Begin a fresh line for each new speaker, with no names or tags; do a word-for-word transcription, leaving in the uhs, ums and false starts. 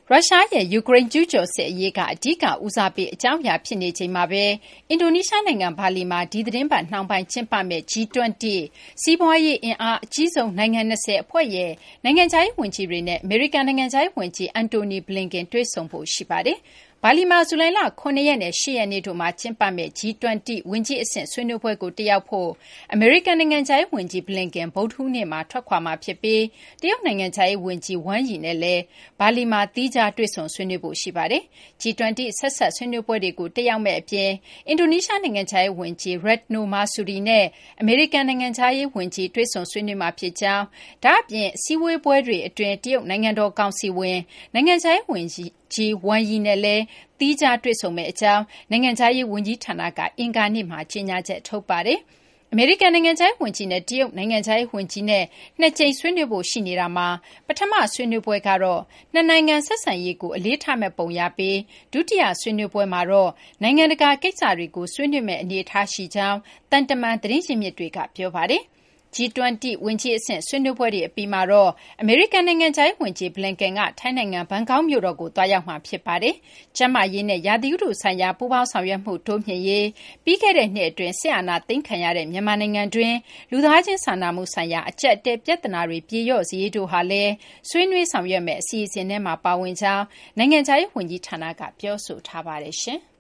ရုရှားရဲ့ယူကရိန်းကျူးကျော်စစ်အရေးကအဓိကဦးစားပေးအကြောင်းအရာဖြစ်နေချိန်မှာပဲအင်ဒိုနီးရှားနိုင်ငံဘာလီမှာဒီသီတင်းပတ်နှောင်းပိုင်းကျင်းပမယ့် ဂျီ ၂၀ စီးပွားရေးအင်အားအကြီးဆုံးနိုင်ငံ၂၀အဖွဲ့ရဲ့နိုင်ငံခြားရေးဝန်ကြီးတွေနဲ့အမေရိကန်နိုင်ငံခြားရေးဝန်ကြီး Antony Blinken တွေ့ဆုံဖို့ရှိပါတယ်။ဘာလီမှာဇူလိုင်လ၇ရက်နဲ့၈ရက်နေ့တို့မှာကျင်းပမယ့် ဂျီ ၂၀ ဝန်ကြီးအဆင့်ဆွေးနွေးပွဲကိုတက်ရောက်ဖို့အမေရိကန်နိုင်ငံခြားရေးဝန်ကြီး Blinken ဗုဒ္ဓဟူးနေ့မှာထွက်ခွာမှာဖြစ်ပြီးတရုတ်နိုင်ငံခြားရေးဝန်ကြီး Wang Yi နဲ့လည်းဘာလီမှာသီးခြားတွေ့ဆုံဆွေးနွေးဖို့ရှိပါတယ်။ ဂျီ ၂၀ ဆက်စပ်ဆွေးနွေးပွဲတွေကိုတက်ရောက်မယ့်အပြင်အင်ဒိုနီးရှားနိုင်ငံခြားရေးဝန်ကြီး Retno Marsudi နဲ့အမေရိကန်နိုင်ငံခြားရေးဝန်ကြီးတွေ့ဆုံဆွေးနွေးမှာဖြစ်ကြောင်းဒါ့အပြင်အစည်းအဝေးပွဲတွေအတွင်းတရုတ်နိုင်ငံတော်ကောင်စီဝင်နိုင်ငံခြားရေးဝန်ကြီးWang Yi နဲ့လည်းသီးခြားတွေ့ဆုံမယ့်အကြောင်းနိုင်ငံခြားရေးဝန်ကြီးဌာနကအင်္ဂါနေ့မှာကြေညာချက်ထုတ်ပါတယ်။အမေရိကန်နိုင်ငံခြားရေးဝန်ကြီးနဲ့တရုတ်နိုင်ငံခြားရေးဝန်ကြီးနဲ့နှစ်ကြိမ်ဆွေးနွေးဖို့ရှိနေတာမှာပထမဆွေးနွေးပွဲကတော့နှစ်နိုင်ငံဆက်ဆံရေးကိုအလေးထားမဲ့ပုံရပြီးဒုတိယဆွေးနွေးပွဲမှာတော့နိုင်ငံတကာကိစ္စတွေကိုဆွေးနွေးမဲ့အနေအထားရှိကြောင်းတန်တမန်သတင်းရင်းမြစ်တွေကပြောပါတယ်။ဂျီ ၂၀ ဝန်ကြီးအဆင့်ဆွေးနွေးပွဲတွေအပြီးမှာတော့အမေရိကန်နိုင်ငံခြားရေးဝန်ကြီး Blinken ကထိုင်းနိုင်ငံဘန်ကောက်မြို့တော်ကိုသွားရောက်မှာဖြစ်ပါတယ်။ကျန်းမာရေးနဲ့ရာသီဥတုဆိုင်ရာပူးပေါင်းဆောင်ရွက်မှုတိုးမြှင့်ရေးပြီးခဲ့တဲ့နှစ်အတွင်းစစ်အာဏာသိမ်းခံရတဲ့မြန်မာနိုင်ငံတွင်းလူသားချင်းစာနာမှုဆိုင်ရာအကျပ်အတည်းပြဿနာတွေပြေလျော့စေရေးတို့ဟာလည်းဆွေးနွေးဆောင်ရွက်မယ့်အစီအစဉ်ထဲမှာပါဝင်ကြောင်းနိုင်ငံခြားရေးဝန်ကြီးဌာနကပြောဆိုထားပါတယ်။